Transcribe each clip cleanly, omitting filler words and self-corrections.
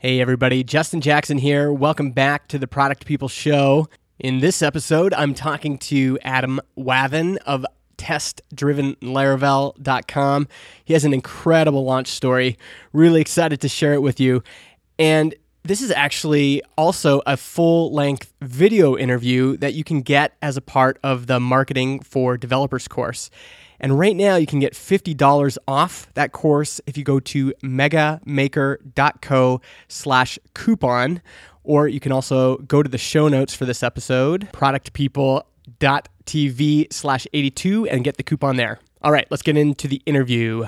Hey everybody, Justin Jackson here. Welcome back to the Product People Show. In this episode, I'm talking to Adam Wathan of testdrivenlaravel.com. He has an incredible launch story. Really excited to share it with you. And this is actually also a full-length video interview that you can get as a part of the Marketing for Developers course. And right now, you can get $50 off that course if you go to megamaker.co/coupon, or you can also go to the show notes for this episode, productpeople.tv/82, and get the coupon there. All right, let's get into the interview.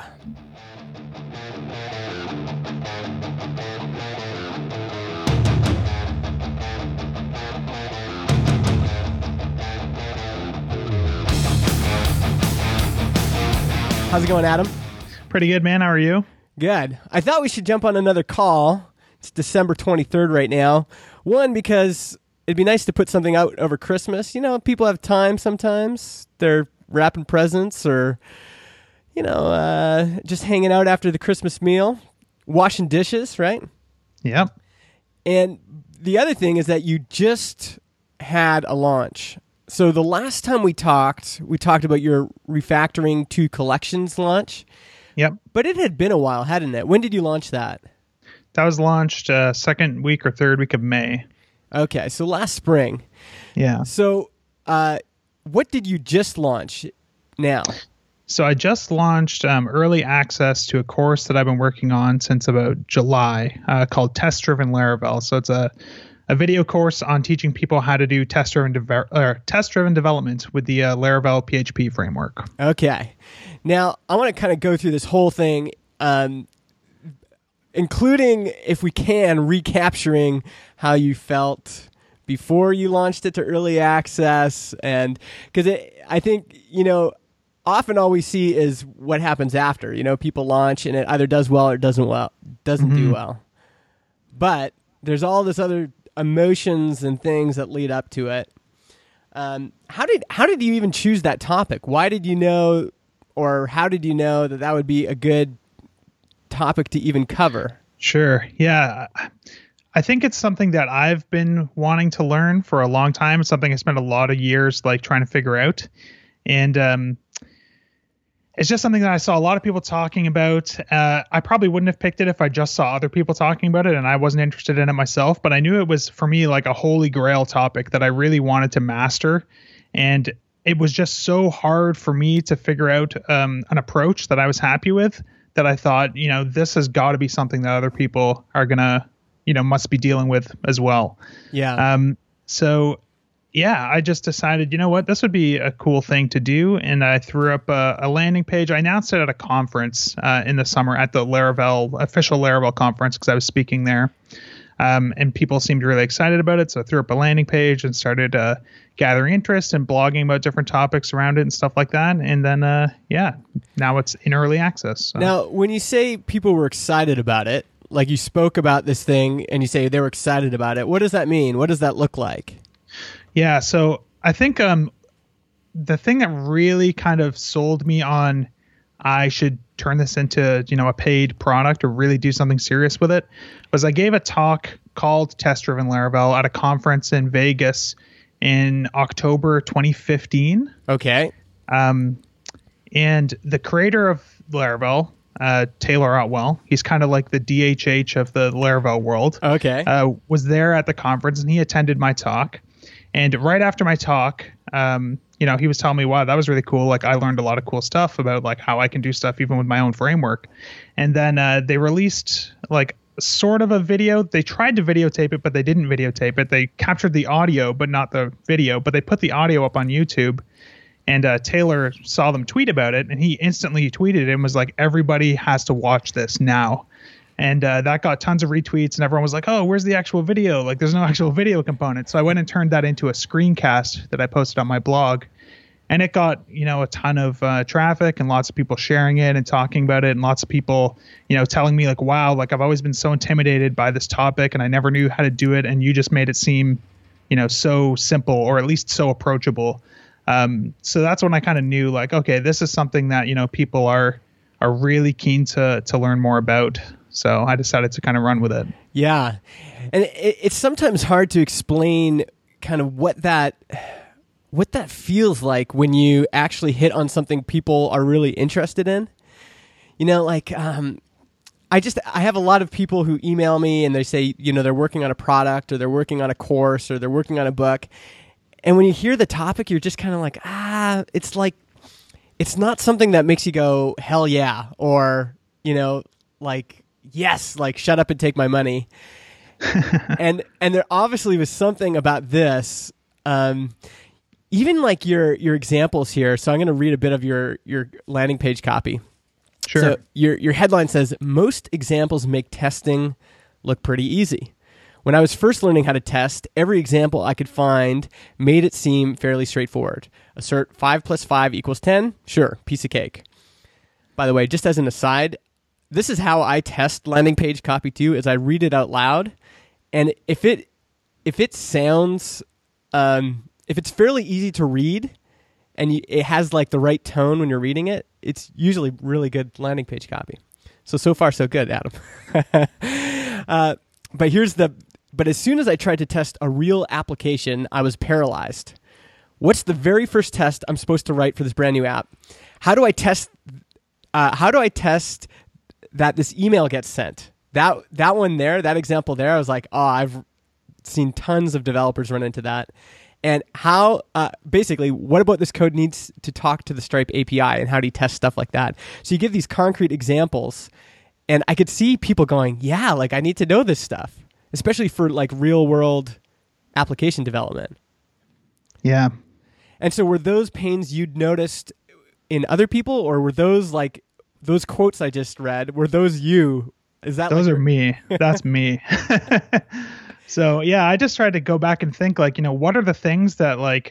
How's it going, Adam? Pretty good, man. How are you? Good. I thought we should jump on another call. It's December 23rd right now. One, because it'd be nice to put something out over Christmas. You know, people have time sometimes. They're wrapping presents or, just hanging out after the Christmas meal, washing dishes, right? Yep. And the other thing is that you just had a launch. So the last time we talked about your refactoring to collections launch. Yep. But it had been a while, hadn't it? When did you launch that? That was launched second week or third week of May. Okay, so last spring. Yeah. So what did you just launch now? So I just launched early access to a course that I've been working on since about July called Test Driven Laravel. So it's a video course on teaching people how to do test-driven development with the Laravel PHP framework. Okay. Now, I want to kind of go through this whole thing, including, if we can, recapturing how you felt before you launched it to early access. And because I think, often all we see is what happens after. People launch and it either does well or it doesn't do well. But there's all this other emotions and things that lead up to it. How did you even choose that topic? Why did you know, or how did you know that would be a good topic to even cover? Sure. Yeah. I think it's something that I've been wanting to learn for a long time. It's something I spent a lot of years trying to figure out. And it's just something that I saw a lot of people talking about. I probably wouldn't have picked it if I just saw other people talking about it and I wasn't interested in it myself, but I knew it was, for me, like a holy grail topic that I really wanted to master. And it was just so hard for me to figure out an approach that I was happy with, that I thought, this has got to be something that other people are going to, must be dealing with as well. Yeah. Yeah, I just decided, this would be a cool thing to do. And I threw up a landing page. I announced it at a conference in the summer at the official Laravel conference, because I was speaking there. And people seemed really excited about it. So I threw up a landing page and started gathering interest and blogging about different topics around it and stuff like that. And then, now it's in early access. So. Now, when you say people were excited about it, like you spoke about this thing and you say they were excited about it, what does that mean? What does that look like? Yeah, so I think the thing that really kind of sold me on I should turn this into, a paid product or really do something serious with it was I gave a talk called Test Driven Laravel at a conference in Vegas in October 2015. Okay. And the creator of Laravel, Taylor Otwell, he's kind of like the DHH of the Laravel world. Okay. Was there at the conference and he attended my talk. And right after my talk, he was telling me, wow, that was really cool. Like, I learned a lot of cool stuff about how I can do stuff even with my own framework. And then they released sort of a video. They tried to videotape it, but they didn't videotape it. They captured the audio, but not the video. But they put the audio up on YouTube. And Taylor saw them tweet about it, and he instantly tweeted it and was like, everybody has to watch this now. And that got tons of retweets, and everyone was like, oh, where's the actual video? There's no actual video component. So I went and turned that into a screencast that I posted on my blog. And it got, a ton of traffic and lots of people sharing it and talking about it. And lots of people, telling me wow, I've always been so intimidated by this topic and I never knew how to do it. And you just made it seem, so simple, or at least so approachable. So that's when I kind of knew okay, this is something that, people are really keen to learn more about. So I decided to kind of run with it. Yeah. And it's sometimes hard to explain kind of what that feels like when you actually hit on something people are really interested in. You know, like I have a lot of people who email me and they say, you know, they're working on a product or they're working on a course or they're working on a book. And when you hear the topic, you're just kind of like, it's like, it's not something that makes you go, hell yeah, or, you know, like, yes, like shut up and take my money. and there obviously was something about this, even like your examples here. So I'm going to read a bit of your landing page copy. Sure. So your headline says, most examples make testing look pretty easy. When I was first learning how to test, every example I could find made it seem fairly straightforward. Assert 5 + 5 = 10. Sure, piece of cake. By the way, just as an aside, this is how I test landing page copy too, is I read it out loud. And if it sounds, if it's fairly easy to read and it has like the right tone when you're reading it, it's usually really good landing page copy. So far so good, Adam. But as soon as I tried to test a real application, I was paralyzed. What's the very first test I'm supposed to write for this brand new app? How do I test that this email gets sent? That one there, that example there, I was like, I've seen tons of developers run into that. And how, basically, what about this code needs to talk to the Stripe API, and how do you test stuff like that? So you give these concrete examples, and I could see people going, yeah, like I need to know this stuff, especially for like real world application development. Yeah. And so were those pains you'd noticed in other people, or were those like those quotes I just read, were those you? Is that those like are me? That's me. So yeah, I just tried to go back and think like, you know, what are the things that like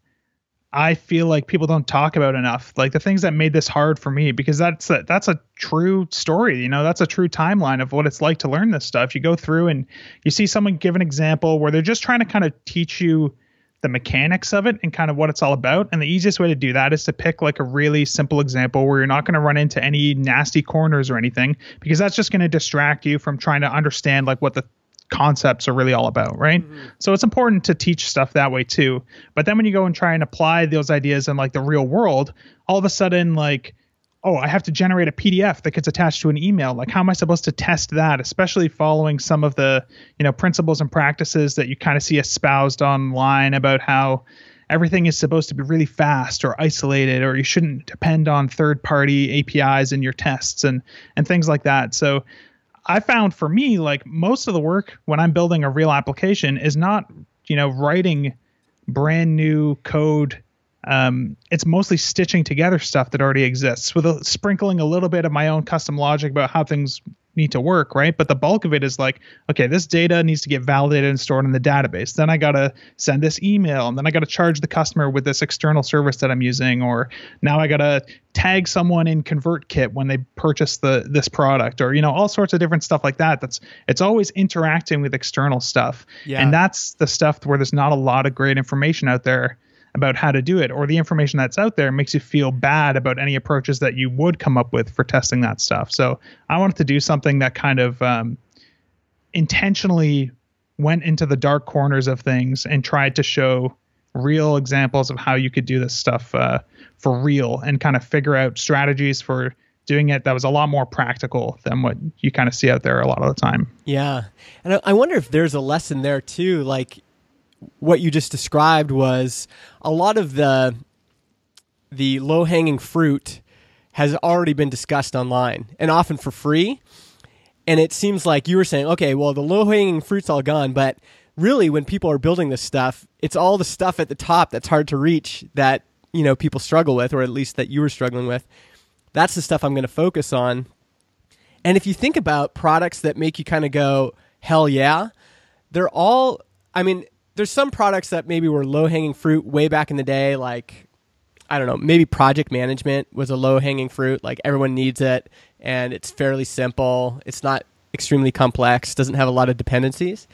I feel like people don't talk about enough, like the things that made this hard for me, because that's a true story. You know, that's a true timeline of what it's like to learn this stuff. You go through and you see someone give an example where they're just trying to kind of teach you the mechanics of it and kind of what it's all about. And the easiest way to do that is to pick like a really simple example where you're not going to run into any nasty corners or anything, because that's just going to distract you from trying to understand like what the concepts are really all about, right? Mm-hmm. So it's important to teach stuff that way too. But then when you go and try and apply those ideas in like the real world, all of a sudden like, oh, I have to generate a PDF that gets attached to an email. Like, how am I supposed to test that? Especially following some of the, you know, principles and practices that you kind of see espoused online about how everything is supposed to be really fast or isolated, or you shouldn't depend on third-party APIs in your tests and things like that. So I found for me, like most of the work when I'm building a real application is not, you know, writing brand new code. It's mostly stitching together stuff that already exists with sprinkling a little bit of my own custom logic about how things need to work, right? But the bulk of it is like, okay, this data needs to get validated and stored in the database. Then I got to send this email, and then I got to charge the customer with this external service that I'm using, or now I got to tag someone in ConvertKit when they purchase this product, or, you know, all sorts of different stuff like that. It's always interacting with external stuff. Yeah. And that's the stuff where there's not a lot of great information out there about how to do it, or the information that's out there makes you feel bad about any approaches that you would come up with for testing that stuff. So I wanted to do something that kind of intentionally went into the dark corners of things and tried to show real examples of how you could do this stuff for real, and kind of figure out strategies for doing it that was a lot more practical than what you kind of see out there a lot of the time. Yeah. And I wonder if there's a lesson there too, like what you just described was a lot of the low-hanging fruit has already been discussed online, and often for free. And it seems like you were saying, okay, well, the low-hanging fruit's all gone, but really when people are building this stuff, it's all the stuff at the top that's hard to reach that, you know, people struggle with, or at least that you were struggling with. That's the stuff I'm going to focus on. And if you think about products that make you kind of go, hell yeah, they're all, I mean, there's some products that maybe were low-hanging fruit way back in the day, like, I don't know, maybe project management was a low-hanging fruit. Like, everyone needs it, and it's fairly simple. It's not extremely complex, doesn't have a lot of dependencies.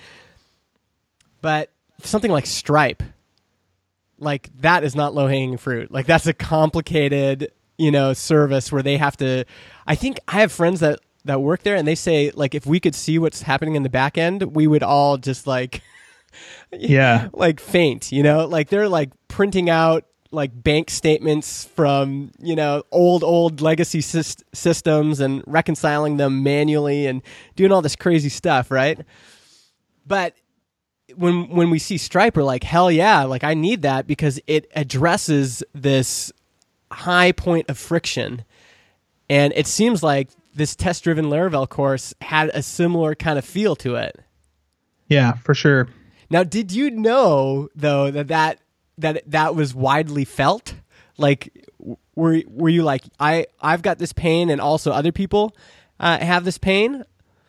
But something like Stripe, like, that is not low-hanging fruit. Like, that's a complicated, you know, service where they have to, I think I have friends that that work there, and they say like if we could see what's happening in the back end, we would all just like like faint, like they're like printing out like bank statements from old legacy systems and reconciling them manually and doing all this crazy stuff, right? But when we see Stripe, we're like, hell yeah, like I need that because it addresses this high point of friction. And it seems like this test-driven Laravel course had a similar kind of feel to it. Yeah, for sure. Now, did you know though that was widely felt? Like, were you like, I've got this pain, and also other people have this pain?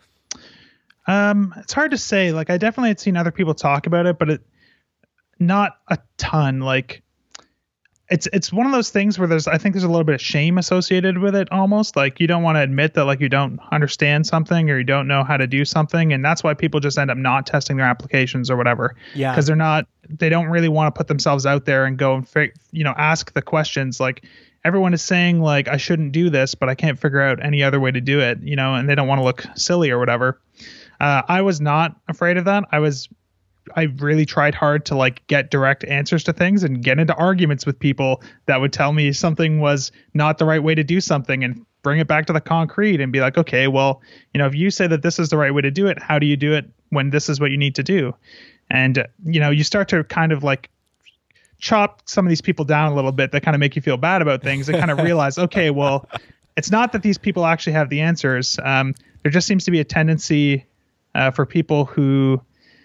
It's hard to say. Like, I definitely had seen other people talk about it, but not a ton. Like, it's one of those things where I think there's a little bit of shame associated with it almost. Like, you don't want to admit that like you don't understand something or you don't know how to do something. And that's why people just end up not testing their applications or whatever. Yeah. Because they don't really want to put themselves out there and go and, ask the questions. Like, everyone is saying like, I shouldn't do this, but I can't figure out any other way to do it, and they don't want to look silly or whatever. I was not afraid of that. I really tried hard to like get direct answers to things and get into arguments with people that would tell me something was not the right way to do something and bring it back to the concrete and be like, okay, well, if you say that this is the right way to do it, how do you do it when this is what you need to do? And, you start to kind of like chop some of these people down a little bit that kind of make you feel bad about things and kind of realize, okay, well, it's not that these people actually have the answers. There just seems to be a tendency for people who,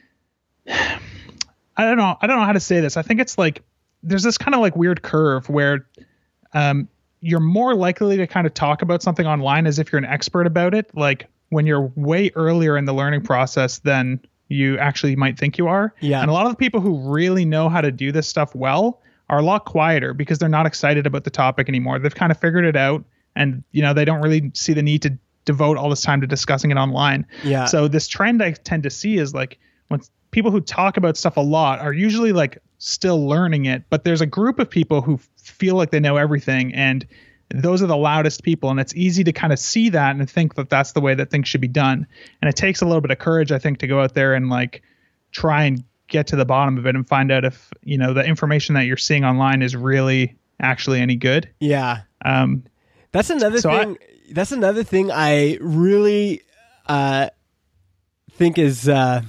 I don't know how to say this. I think it's like there's this kind of like weird curve where you're more likely to kind of talk about something online as if you're an expert about it, like when you're way earlier in the learning process than you actually might think you are. Yeah. And a lot of the people who really know how to do this stuff well are a lot quieter because they're not excited about the topic anymore. They've kind of figured it out, and they don't really see the need to devote all this time to discussing it online. Yeah. So this trend I tend to see is like when people who talk about stuff a lot are usually like still learning it, but there's a group of people who feel like they know everything, and those are the loudest people. And it's easy to kind of see that and think that that's the way that things should be done. And it takes a little bit of courage, I think, to go out there and like try and get to the bottom of it and find out if, the information that you're seeing online is really actually any good. Yeah. That's another thing. That's another thing I really think is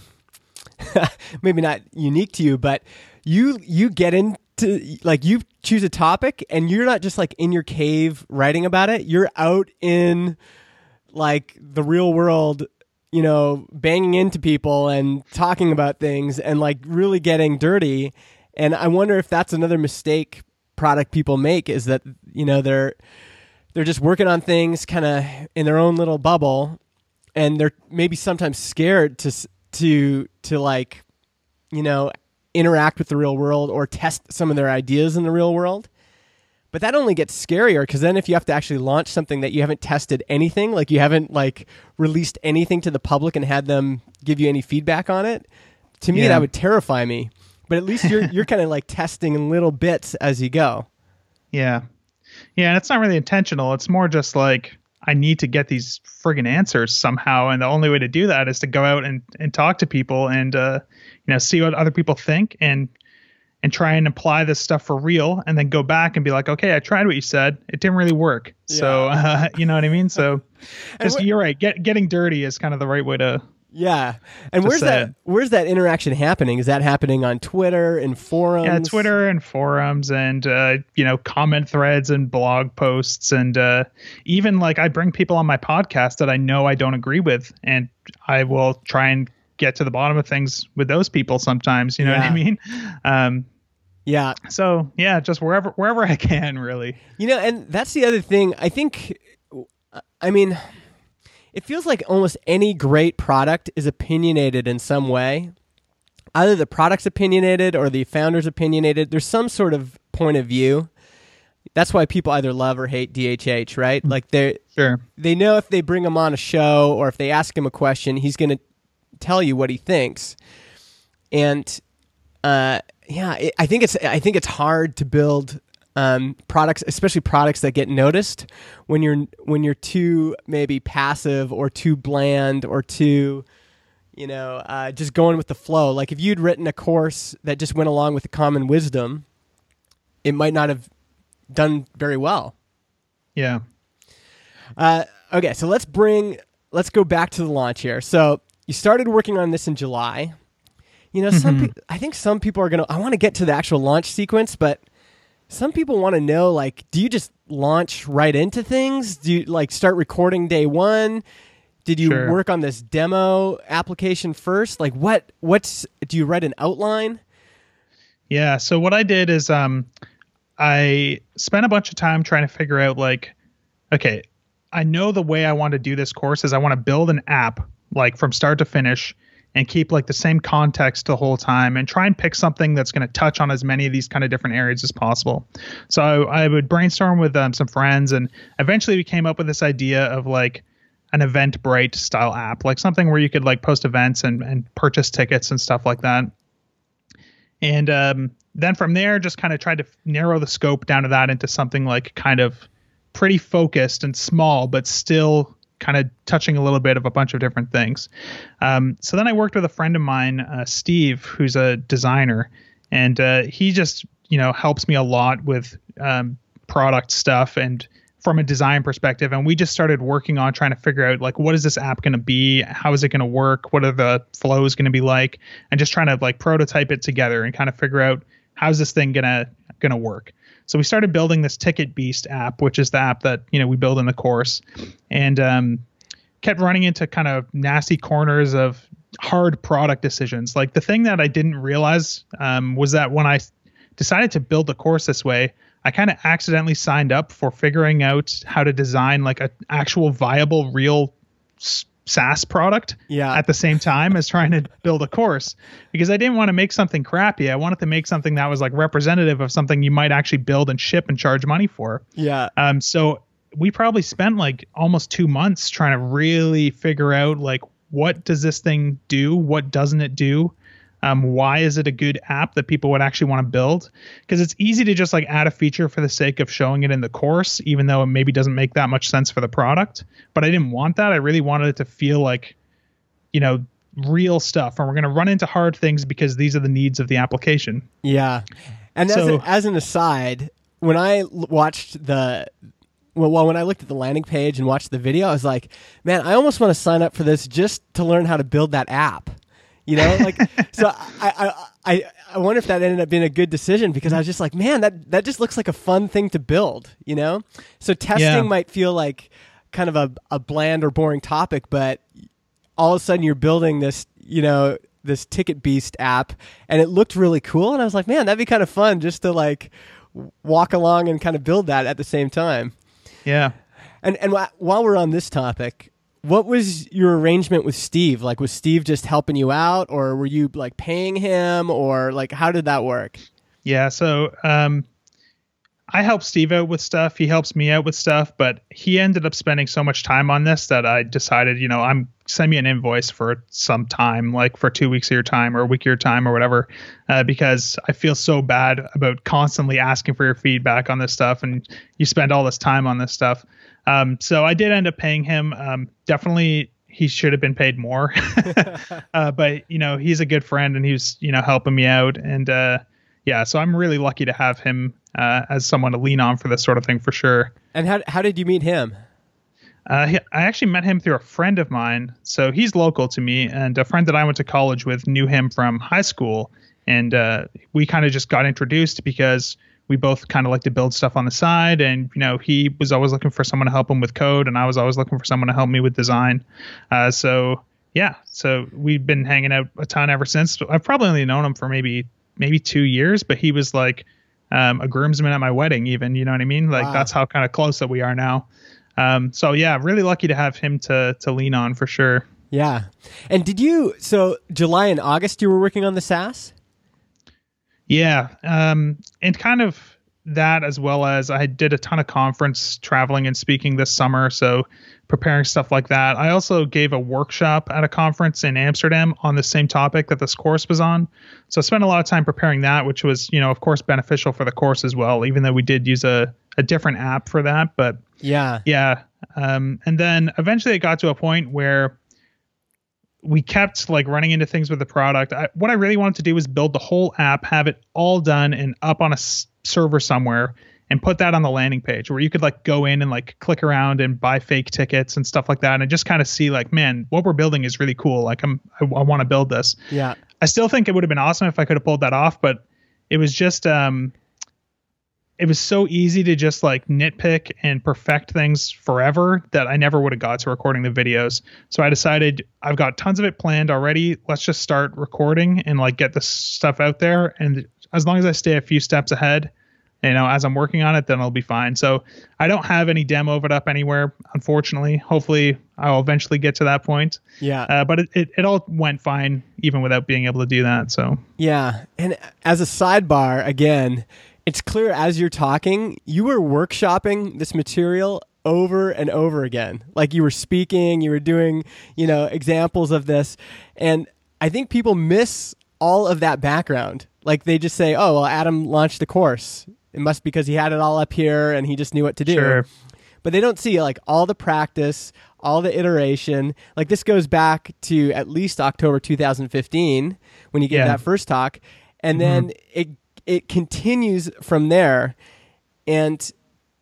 maybe not unique to you, but you get into like you choose a topic and you're not just like in your cave writing about it. You're out in like the real world, banging into people and talking about things and like really getting dirty. And I wonder if that's another mistake product people make, is that they're just working on things kind of in their own little bubble, and they're maybe sometimes scared to like, interact with the real world or test some of their ideas in the real world. But that only gets scarier because then if you have to actually launch something that you haven't tested anything, like you haven't like released anything to the public and had them give you any feedback on it, to me that would terrify me. But at least you're kind of like testing in little bits as you go. Yeah. Yeah, and it's not really intentional. It's more just like, I need to get these friggin' answers somehow. And the only way to do that is to go out and talk to people and, see what other people think and try and apply this stuff for real, and then go back and be like, okay, I tried what you said. It didn't really work. Yeah. So, you know what I mean? So just, you're right. Getting dirty is kind of the right way to. Yeah. And where's that interaction happening? Is that happening on Twitter and forums? Yeah, Twitter and forums and, comment threads and blog posts. And even like I bring people on my podcast that I know I don't agree with, and I will try and get to the bottom of things with those people sometimes. You know what I mean? Yeah. So, yeah, just wherever I can, really. And that's the other thing. I think, it feels like almost any great product is opinionated in some way. Either the product's opinionated or the founder's opinionated. There's some sort of point of view. That's why people either love or hate DHH, right? Like they know if they bring him on a show or if they ask him a question, he's going to tell you what he thinks. And I think it's hard to build products, especially products that get noticed when you're too maybe passive or too bland or too, just going with the flow. Like if you'd written a course that just went along with the common wisdom, it might not have done very well. Yeah. Okay, so let's go back to the launch here. So you started working on this in July. I think some people are I want to get to the actual launch sequence, but some people want to know, like, do you just launch right into things? Do you like start recording day one? Did you work on this demo application first? Like do you write an outline? Yeah. So what I did is, I spent a bunch of time trying to figure out like, okay, I know the way I want to do this course is I want to build an app like from start to finish and keep like the same context the whole time and try and pick something that's going to touch on as many of these kind of different areas as possible. So I would brainstorm with some friends, and eventually we came up with this idea of like an Eventbrite style app, like something where you could like post events and purchase tickets and stuff like that. And then from there, just kind of tried to narrow the scope down to that into something like kind of pretty focused and small, but still kind of touching a little bit of a bunch of different things. So then I worked with a friend of mine, Steve, who's a designer, and he just, helps me a lot with product stuff and from a design perspective. And we just started working on trying to figure out like, what is this app going to be? How is it going to work? What are the flows going to be like? And just trying to like prototype it together and kind of figure out how's this thing going to work. So we started building this Ticket Beast app, which is the app that, we build in the course, and kept running into kind of nasty corners of hard product decisions. Like the thing that I didn't realize was that when I decided to build the course this way, I kind of accidentally signed up for figuring out how to design like an actual viable, real SaaS product at the same time as trying to build a course, because I didn't want to make something crappy. I wanted to make something that was like representative of something you might actually build and ship and charge money for. Yeah. So we probably spent like almost 2 months trying to really figure out like, what does this thing do? What doesn't it do? Why is it a good app that people would actually want to build? Because it's easy to just like add a feature for the sake of showing it in the course, even though it maybe doesn't make that much sense for the product. But I didn't want that. I really wanted it to feel like, real stuff. And we're going to run into hard things because these are the needs of the application. Yeah. And as an aside, when I watched when I looked at the landing page and watched the video, I was like, man, I almost want to sign up for this just to learn how to build that app. So I wonder if that ended up being a good decision, because I was just like, man, that just looks like a fun thing to build, So testing might feel like kind of a bland or boring topic, but all of a sudden you're building this, this Ticket Beast app, and it looked really cool. And I was like, man, that'd be kind of fun just to like walk along and kind of build that at the same time. Yeah. And while we're on this topic, what was your arrangement with Steve? Like, was Steve just helping you out, or were you like paying him, or like, how did that work? Yeah. So, I help Steve out with stuff. He helps me out with stuff, but he ended up spending so much time on this that I decided, send me an invoice for some time, like for 2 weeks of your time or a week of your time or whatever, because I feel so bad about constantly asking for your feedback on this stuff, and you spend all this time on this stuff. So I did end up paying him. Definitely he should have been paid more, but he's a good friend, and he was, helping me out. And, so I'm really lucky to have him, as someone to lean on for this sort of thing for sure. And how did you meet him? I actually met him through a friend of mine. So he's local to me, and a friend that I went to college with knew him from high school. And, we kind of just got introduced because we both kind of like to build stuff on the side. And, he was always looking for someone to help him with code, and I was always looking for someone to help me with design. So we've been hanging out a ton ever since. I've probably only known him for maybe 2 years, but he was like a groomsman at my wedding even, you know what I mean? Like, wow. That's how kind of close that we are now. Really lucky to have him to lean on for sure. Yeah. And so July and August, you were working on the SaaS? Yeah. And kind of that, as well as I did a ton of conference traveling and speaking this summer. So preparing stuff like that. I also gave a workshop at a conference in Amsterdam on the same topic that this course was on. So I spent a lot of time preparing that, which was, of course, beneficial for the course as well, even though we did use a different app for that. But yeah. And then eventually it got to a point where we kept like running into things with the product. What I really wanted to do was build the whole app, have it all done and up on a server somewhere, and put that on the landing page where you could like go in and like click around and buy fake tickets and stuff like that, and just kind of see like, man, what we're building is really cool. Like I want to build this. Yeah. I still think it would have been awesome if I could have pulled that off, but it was just it was so easy to just like nitpick and perfect things forever that I never would have got to recording the videos. So I decided I've got tons of it planned already. Let's just start recording and like get this stuff out there. And as long as I stay a few steps ahead, as I'm working on it, then I'll be fine. So I don't have any demo of it up anywhere, unfortunately. Hopefully I'll eventually get to that point. Yeah. But it all went fine even without being able to do that. So yeah. And as a sidebar, again, it's clear as you're talking, you were workshopping this material over and over again. Like you were speaking, you were doing, examples of this. And I think people miss all of that background. Like they just say, oh, well, Adam launched the course. It must be because he had it all up here and he just knew what to do. Sure. But they don't see like all the practice, all the iteration. Like this goes back to at least October 2015 when you gave that first talk. And then it continues from there. And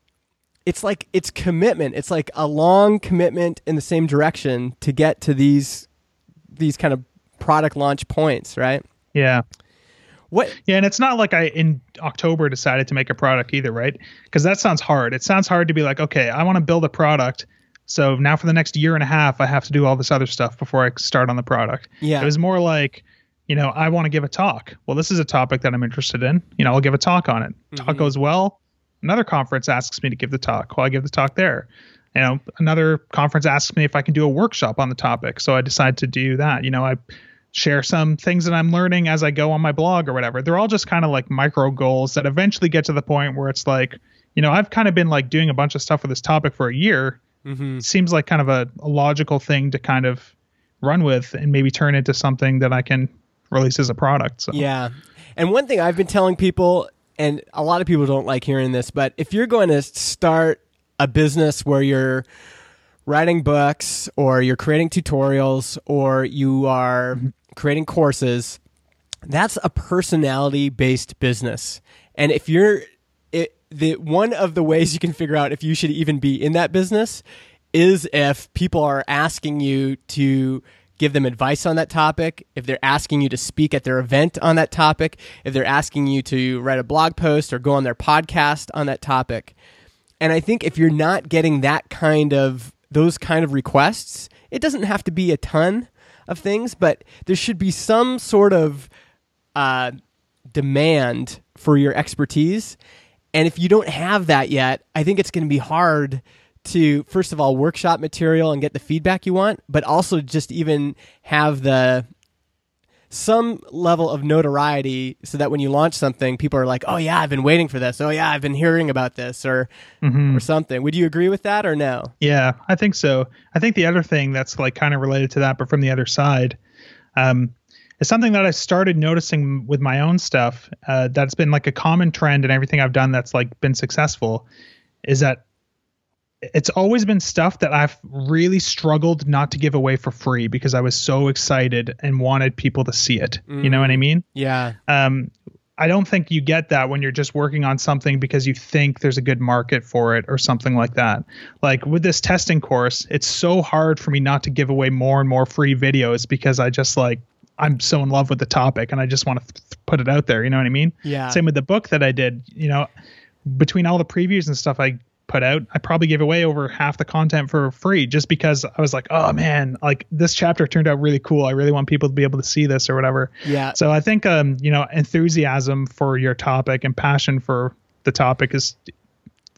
it's like, it's commitment. It's like a long commitment in the same direction to get to these kind of product launch points, right? Yeah. What? Yeah, and it's not like I in October decided to make a product either, right? Because that sounds hard. It sounds hard to be like, okay, I want to build a product. So now for the next year and a half, I have to do all this other stuff before I start on the product. Yeah. It was more like, I want to give a talk. Well, this is a topic that I'm interested in. I'll give a talk on it. Talk goes well. Another conference asks me to give the talk. Well, I give the talk there. Another conference asks me if I can do a workshop on the topic. So I decide to do that. I share some things that I'm learning as I go on my blog or whatever. They're all just kind of like micro goals that eventually get to the point where it's like, I've kind of been like doing a bunch of stuff with this topic for a year. It seems like kind of a logical thing to kind of run with and maybe turn into something that I can release as a product. So. Yeah. And one thing I've been telling people, and a lot of people don't like hearing this, but if you're going to start a business where you're writing books or you're creating tutorials or you are creating courses, that's a personality-based business. And if you're one of the ways you can figure out if you should even be in that business is if people are asking you to give them advice on that topic, if they're asking you to speak at their event on that topic, if they're asking you to write a blog post or go on their podcast on that topic. And I think if you're not getting those kind of requests, it doesn't have to be a ton of things, but there should be some sort of demand for your expertise. And if you don't have that yet, I think it's going to be hard to, first of all, workshop material and get the feedback you want, but also just even have some level of notoriety so that when you launch something, people are like, oh yeah, I've been waiting for this. Oh yeah, I've been hearing about this or something. Would you agree with that or no? Yeah, I think so. I think the other thing that's like kind of related to that, but from the other side, is something that I started noticing with my own stuff. That's been like a common trend in everything I've done that's like been successful, is that it's always been stuff that I've really struggled not to give away for free because I was so excited and wanted people to see it. You know what I mean? Yeah. I don't think you get that when you're just working on something because you think there's a good market for it or something like that. Like with this testing course, it's so hard for me not to give away more and more free videos because I'm so in love with the topic and I just want to put it out there. You know what I mean? Yeah. Same with the book that I did, between all the previews and stuff I put out, I probably gave away over half the content for free just because I was like, oh man, like this chapter turned out really cool. I really want people to be able to see this or whatever. Yeah. So I think, enthusiasm for your topic and passion for the topic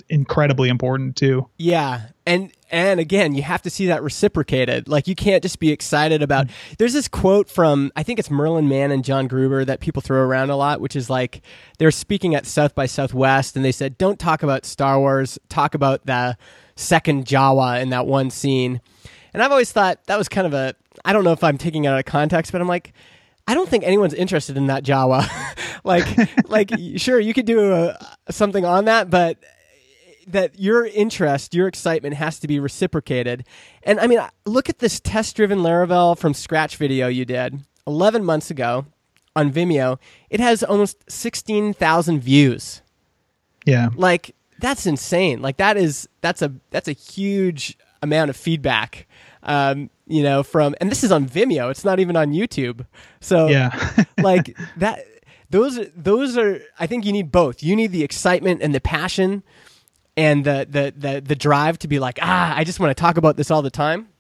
incredibly important too. Yeah. And again, you have to see that reciprocated. Like, you can't just be excited about, there's this quote from, I think it's Merlin Mann and John Gruber that people throw around a lot, which is like, they're speaking at South by Southwest and they said, don't talk about Star Wars, talk about the second Jawa in that one scene. And I've always thought that was kind of I don't know if I'm taking it out of context, but I'm like, I don't think anyone's interested in that Jawa. like, sure, you could do something on that, but that your interest, your excitement has to be reciprocated. And I mean, look at this test-driven Laravel from scratch video you did 11 months ago on Vimeo. It has almost 16,000 views. Yeah. Like, that's insane. Like, that's a huge amount of feedback. And this is on Vimeo. It's not even on YouTube. So yeah. like that, those are, I think you need both. You need the excitement and the passion and the drive to be like, I just want to talk about this all the time.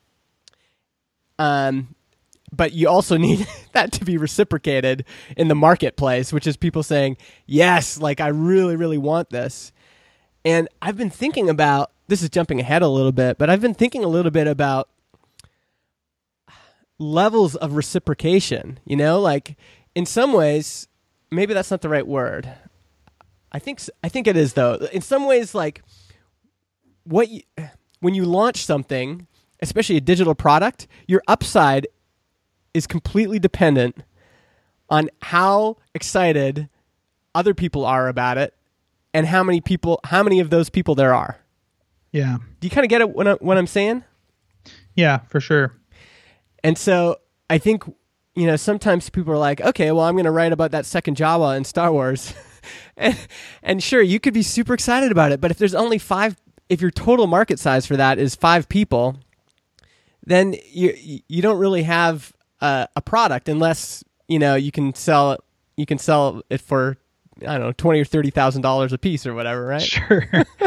But you also need that to be reciprocated in the marketplace, which is people saying, yes, like, I really, really want this. And I've been thinking about, this is jumping ahead a little bit, but I've been thinking a little bit about levels of reciprocation, like, in some ways, maybe that's not the right word. I think it is, though. In some ways, like, when you launch something, especially a digital product, your upside is completely dependent on how excited other people are about it and how many of those people there are. Yeah. Do you kind of get it what I'm saying? Yeah, for sure. And so I think, sometimes people are like, okay, well, I'm going to write about that second Jawa in Star Wars. and sure, you could be super excited about it. But if there's only 5, if your total market size for that is 5 people, then you don't really have a product unless, you can sell it for, I don't know, $20,000 or $30,000 a piece or whatever, right? Sure.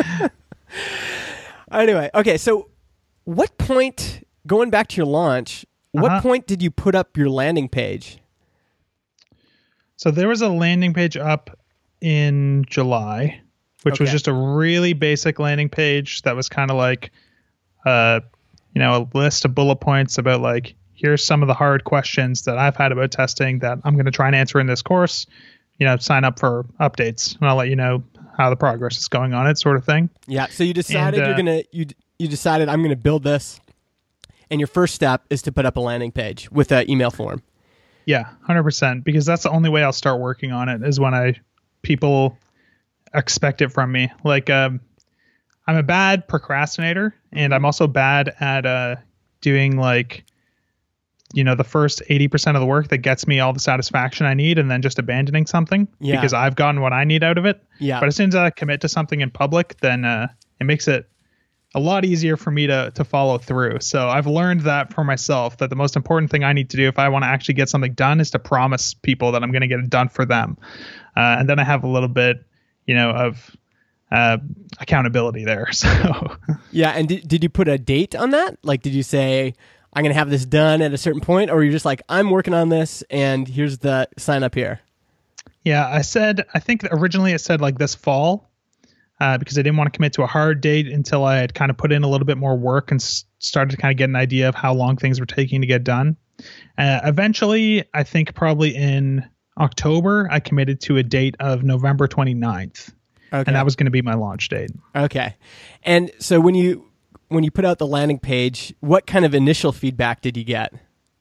Anyway, okay, so what point, going back to your launch, what point did you put up your landing page? So there was a landing page up in July, which was just a really basic landing page that was kind of like, a list of bullet points about, like, here's some of the hard questions that I've had about testing that I'm going to try and answer in this course. Sign up for updates and I'll let you know how the progress is going on it, sort of thing. Yeah. So you decided you decided I'm going to build this, and your first step is to put up a landing page with an email form. Yeah, 100%. Because that's the only way I'll start working on it is when people expect it from me. Like, I'm a bad procrastinator, and I'm also bad at doing, like, the first 80% of the work that gets me all the satisfaction I need and then just abandoning something because I've gotten what I need out of it. Yeah. But as soon as I commit to something in public, then it makes it a lot easier for me to follow through. So I've learned that for myself, that the most important thing I need to do if I want to actually get something done is to promise people that I'm going to get it done for them. And then I have a little bit, of accountability there. So yeah. And did you put a date on that? Like, did you say, I'm going to have this done at a certain point, or you're just like, I'm working on this and here's the sign up here? Yeah, I think originally it said like this fall, because I didn't want to commit to a hard date until I had kind of put in a little bit more work and started to kind of get an idea of how long things were taking to get done. Eventually, I think probably in October, I committed to a date of November 29th. Okay. And that was going to be my launch date. Okay. And so when you put out the landing page, what kind of initial feedback did you get?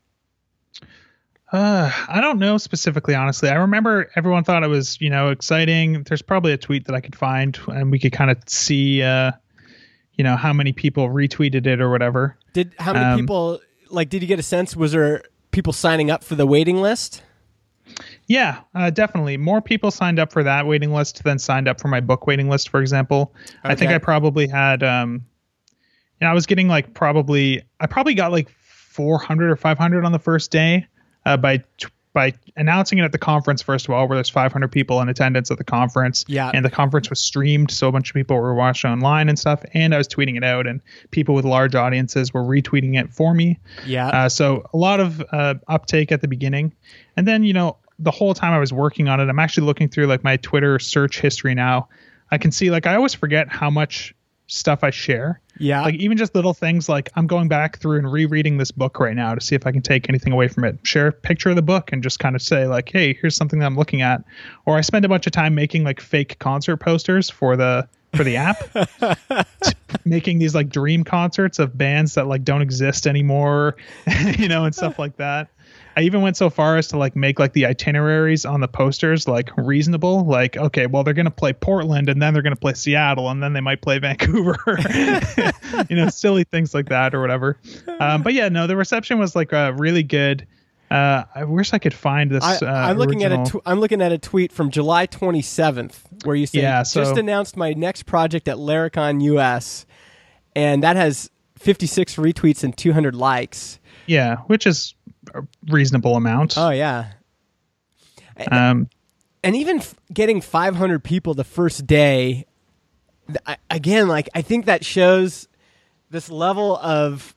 I don't know specifically, honestly. I remember everyone thought it was, exciting. There's probably a tweet that I could find and we could kind of see, how many people retweeted it or whatever. How many people, did you get a sense, was there people signing up for the waiting list? Yeah, definitely. More people signed up for that waiting list than signed up for my book waiting list, for example. Okay. I think I probably had, I was getting I probably got 400 or 500 on the first day by announcing it at the conference, first of all, where there's 500 people in attendance at the conference. Yeah. And the conference was streamed, so a bunch of people were watching online and stuff. And I was tweeting it out, and people with large audiences were retweeting it for me. Yeah. So a lot of uptake at the beginning. And then, the whole time I was working on it, I'm actually looking through my Twitter search history now. I can see, like, I always forget how much stuff I share. Yeah. Like even just little things, like I'm going back through and rereading this book right now to see if I can take anything away from it. Share a picture of the book and just kind of say like, hey, here's something that I'm looking at. Or I spend a bunch of time making like fake concert posters for the app, making these like dream concerts of bands that like don't exist anymore, you know, and stuff like that. I even went so far as to like make like the itineraries on the posters like reasonable. Like, okay, well, they're going to play Portland and then they're going to play Seattle and then they might play Vancouver, you know, silly things like that or whatever. But yeah, no, the reception was like really good. I wish I could find this. I'm looking at a tweet from July 27th where you say, just announced my next project at Laracon US, and that has 56 retweets and 200 likes. Yeah, which is a reasonable amount. Oh yeah. And even getting 500 people the first day, again, like I think that shows this level of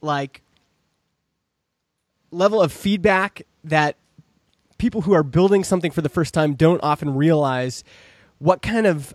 feedback that people who are building something for the first time don't often realize what kind of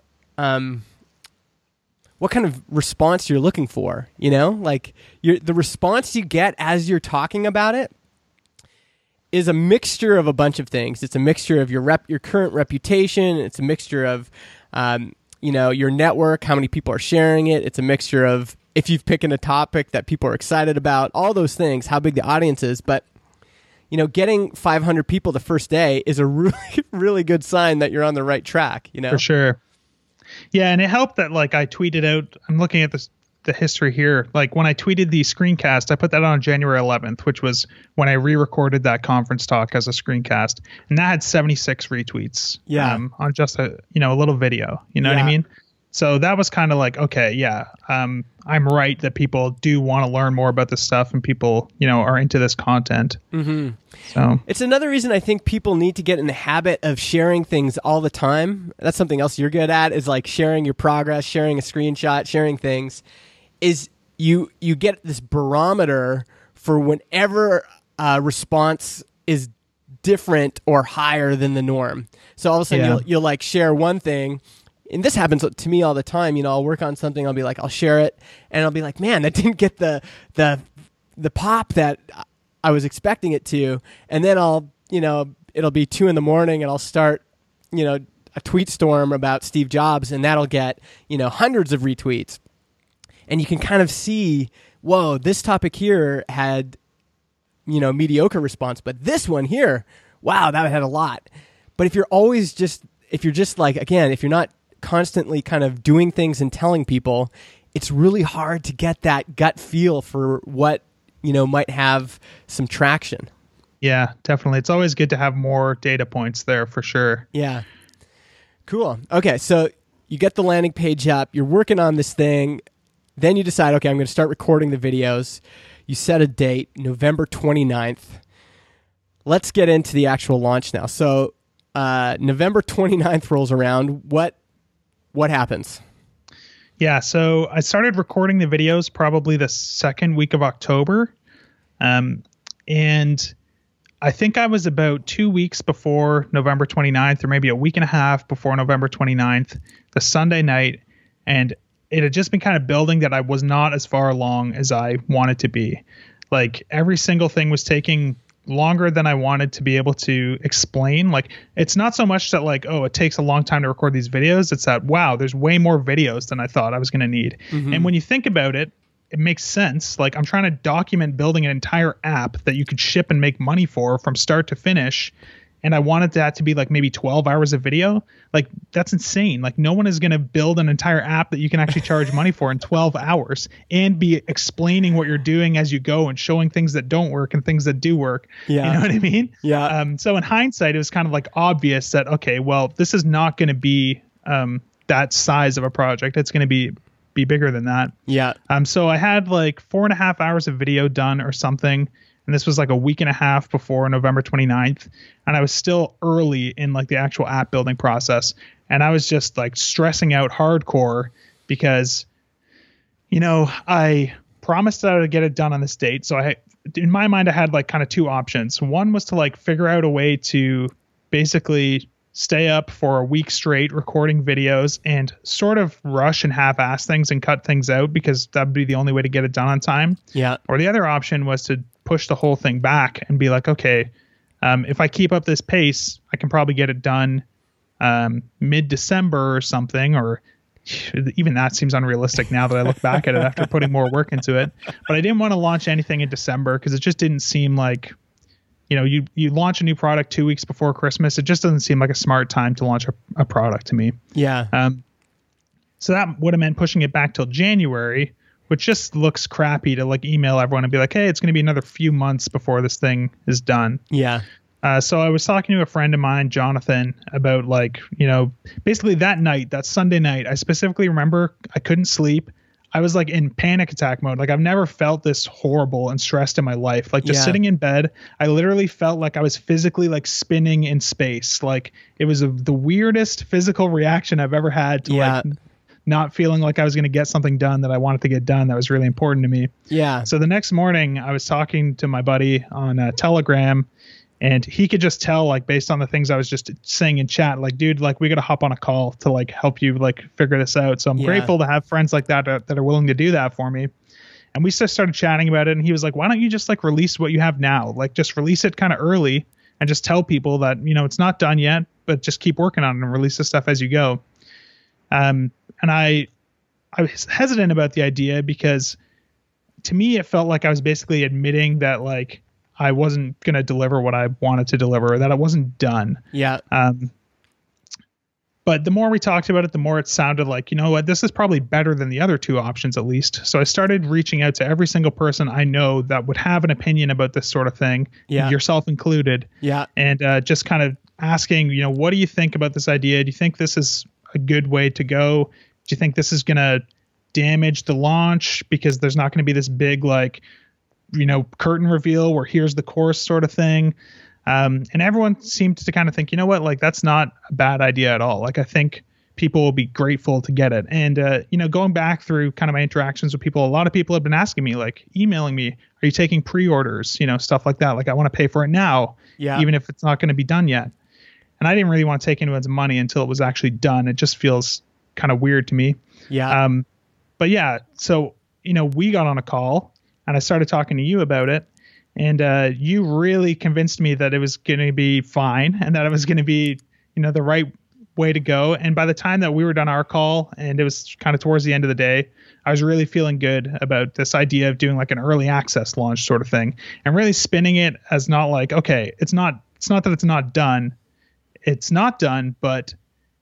response you're looking for, you know? Like the response you get as you're talking about it is a mixture of a bunch of things. It's a mixture of your current reputation. It's a mixture of, your network, how many people are sharing it. It's a mixture of if you've picked a topic that people are excited about, all those things, how big the audience is. But, you know, getting 500 people the first day is a really, really good sign that you're on the right track, you know? For sure. Yeah, and it helped that, like, I tweeted out, I'm looking at the history here. Like, when I tweeted the screencast, I put that on January 11th, which was when I re-recorded that conference talk as a screencast. And that had 76 retweets on just a little video. You know what I mean? So that was kind of like, okay, yeah, I'm right that people do want to learn more about this stuff and people, you know, are into this content. Mm-hmm. So it's another reason I think people need to get in the habit of sharing things all the time. That's something else you're good at, is like sharing your progress, sharing a screenshot, sharing things. Is you get this barometer for whenever response is different or higher than the norm. So all of a sudden you'll like share one thing. And this happens to me all the time. You know, I'll work on something. I'll be like, I'll share it, and I'll be like, man, that didn't get the pop that I was expecting it to. And then it'll be 2 a.m. and I'll start, a tweet storm about Steve Jobs, and that'll get, hundreds of retweets. And you can kind of see, whoa, this topic here had, mediocre response, but this one here, wow, that had a lot. But if you're not constantly kind of doing things and telling people, it's really hard to get that gut feel for what, might have some traction. Yeah, definitely. It's always good to have more data points there for sure. Yeah. Cool. Okay. So you get the landing page up, you're working on this thing. Then you decide, okay, I'm going to start recording the videos. You set a date, November 29th. Let's get into the actual launch now. So November 29th rolls around. What happens? Yeah, so I started recording the videos probably the second week of October. And I think I was about 2 weeks before November 29th, or maybe a week and a half before November 29th, the Sunday night. And it had just been kind of building that I was not as far along as I wanted to be. Like every single thing was taking longer than I wanted to be able to explain. Like it's not so much that like, oh, it takes a long time to record these videos. It's that, wow, there's way more videos than I thought I was going to need. Mm-hmm. And when you think about it, it makes sense. Like I'm trying to document building an entire app that you could ship and make money for from start to finish. And I wanted that to be like maybe 12 hours of video. Like that's insane. Like no one is going to build an entire app that you can actually charge money for in 12 hours and be explaining what you're doing as you go and showing things that don't work and things that do work. Yeah. You know what I mean? Yeah. So in hindsight, it was kind of like obvious that, okay, well, this is not going to be that size of a project. It's going to be bigger than that. Yeah. So I had like 4.5 hours of video done or something. And this was like a week and a half before November 29th. And I was still early in like the actual app building process. And I was just like stressing out hardcore because, I promised that I would get it done on this date. So in my mind, I had like kind of two options. One was to like figure out a way to basically stay up for a week straight recording videos and sort of rush and half-ass things and cut things out because that would be the only way to get it done on time. Yeah. Or the other option was to push the whole thing back and be like, okay, if I keep up this pace, I can probably get it done mid-December or something, or even that seems unrealistic now that I look back at it after putting more work into it. But I didn't want to launch anything in December because it just didn't seem like, you launch a new product 2 weeks before Christmas. It just doesn't seem like a smart time to launch a product to me. Yeah. So that would have meant pushing it back till January, which just looks crappy to like email everyone and be like, hey, it's going to be another few months before this thing is done. Yeah. So I was talking to a friend of mine, Jonathan, about basically that night, that Sunday night, I specifically remember I couldn't sleep. I was like in panic attack mode. Like I've never felt this horrible and stressed in my life. Like just sitting in bed, I literally felt like I was physically like spinning in space. Like it was the weirdest physical reaction I've ever had to like not feeling like I was going to get something done that I wanted to get done that was really important to me. Yeah. So the next morning I was talking to my buddy on Telegram, and he could just tell, like, based on the things I was just saying in chat, like, dude, like, we got to hop on a call to, like, help you, like, figure this out. So I'm grateful to have friends like that that are willing to do that for me. And we just started chatting about it. And he was like, why don't you just, like, release what you have now? Like, just release it kind of early and just tell people that, it's not done yet, but just keep working on it and release the stuff as you go. And I was hesitant about the idea because to me, it felt like I was basically admitting that, like, I wasn't going to deliver what I wanted to deliver, that it wasn't done. Yeah. But the more we talked about it, the more it sounded like, you know what, this is probably better than the other two options, at least. So I started reaching out to every single person I know that would have an opinion about this sort of thing, yourself included. Yeah. And just kind of asking, what do you think about this idea? Do you think this is a good way to go? Do you think this is going to damage the launch because there's not going to be this big, like, curtain reveal where here's the course sort of thing. And everyone seemed to kind of think, like, that's not a bad idea at all. Like, I think people will be grateful to get it. And, going back through kind of my interactions with people, a lot of people have been asking me, like, emailing me, are you taking pre-orders, stuff like that. Like, I want to pay for it now, even if it's not going to be done yet. And I didn't really want to take anyone's money until it was actually done. It just feels kind of weird to me. Yeah. But yeah, so, we got on a call and I started talking to you about it, and you really convinced me that it was going to be fine and that it was going to be, the right way to go. And by the time that we were done our call and it was kind of towards the end of the day, I was really feeling good about this idea of doing like an early access launch sort of thing and really spinning it as not like, okay, it's not that it's not done. It's not done, but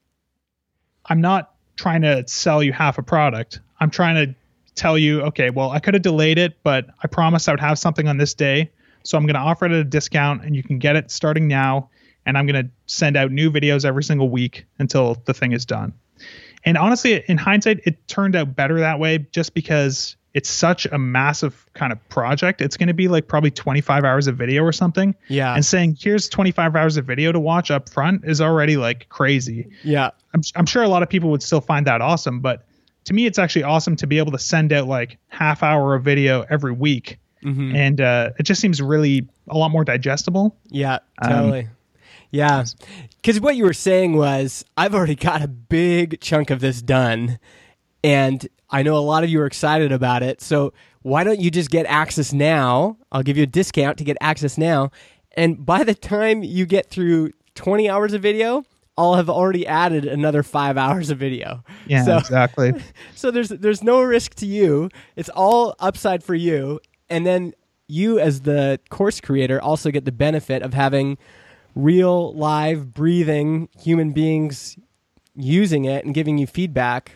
I'm not trying to sell you half a product. I'm trying to tell you, okay, well, I could have delayed it, but I promised I would have something on this day. So I'm going to offer it at a discount and you can get it starting now. And I'm going to send out new videos every single week until the thing is done. And honestly, in hindsight, it turned out better that way just because it's such a massive kind of project. It's going to be like probably 25 hours of video or something. Yeah. And saying, here's 25 hours of video to watch up front is already like crazy. Yeah. I'm sure a lot of people would still find that awesome, but to me, it's actually awesome to be able to send out like half hour of video every week. Mm-hmm. And it just seems really a lot more digestible. Yeah, totally. Yeah. Because what you were saying was, I've already got a big chunk of this done. And I know a lot of you are excited about it. So why don't you just get access now? I'll give you a discount to get access now. And by the time you get through 20 hours of video, I'll have already added another 5 hours of video. Yeah, so, exactly. So there's no risk to you. It's all upside for you. And then you as the course creator also get the benefit of having real, live, breathing human beings using it and giving you feedback.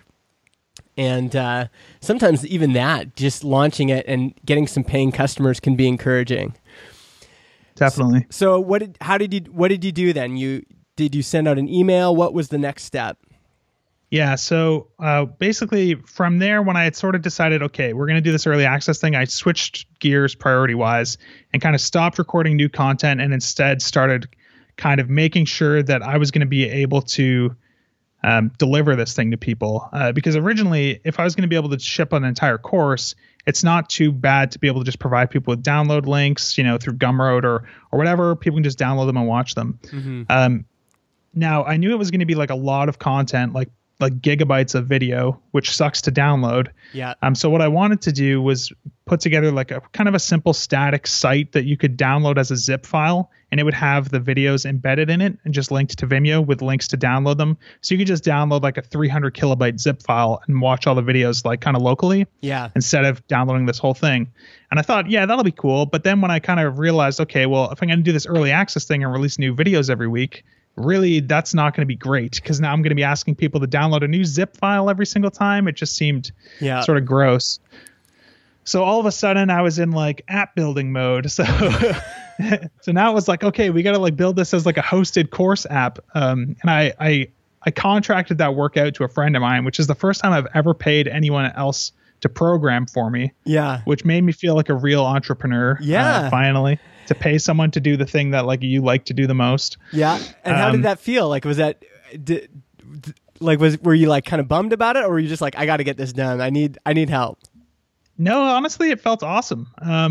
And sometimes even that, just launching it and getting some paying customers can be encouraging. Definitely. So what did you do then? Did you send out an email? What was the next step? Yeah. So basically from there, when I had sort of decided, okay, we're going to do this early access thing, I switched gears priority wise and kind of stopped recording new content and instead started kind of making sure that I was going to be able to deliver this thing to people. Because originally, if I was going to be able to ship an entire course, it's not too bad to be able to just provide people with download links, through Gumroad or whatever. People can just download them and watch them. Mm-hmm. Now I knew it was going to be like a lot of content, like gigabytes of video, which sucks to download. Yeah. So what I wanted to do was put together like a kind of a simple static site that you could download as a zip file, and it would have the videos embedded in it and just linked to Vimeo with links to download them. So you could just download like a 300 kilobyte zip file and watch all the videos like kind of locally. Yeah. Instead of downloading this whole thing. And I thought, yeah, that'll be cool. But then when I kind of realized, okay, well, if I'm going to do this early access thing and release new videos every week, really that's not going to be great, because now I'm going to be asking people to download a new zip file every single time. It just seemed sort of gross. So all of a sudden I was in like app building mode. So so now it was like, okay, we got to like build this as like a hosted course app. And I contracted that work out to a friend of mine, which is the first time I've ever paid anyone else to program for me. Yeah. Which made me feel like a real entrepreneur. Yeah. Finally, to pay someone to do the thing that like you like to do the most. Yeah. And how did that feel? Like, was that, were you like kind of bummed about it, or were you just like, I got to get this done. I need help. No, honestly, it felt awesome.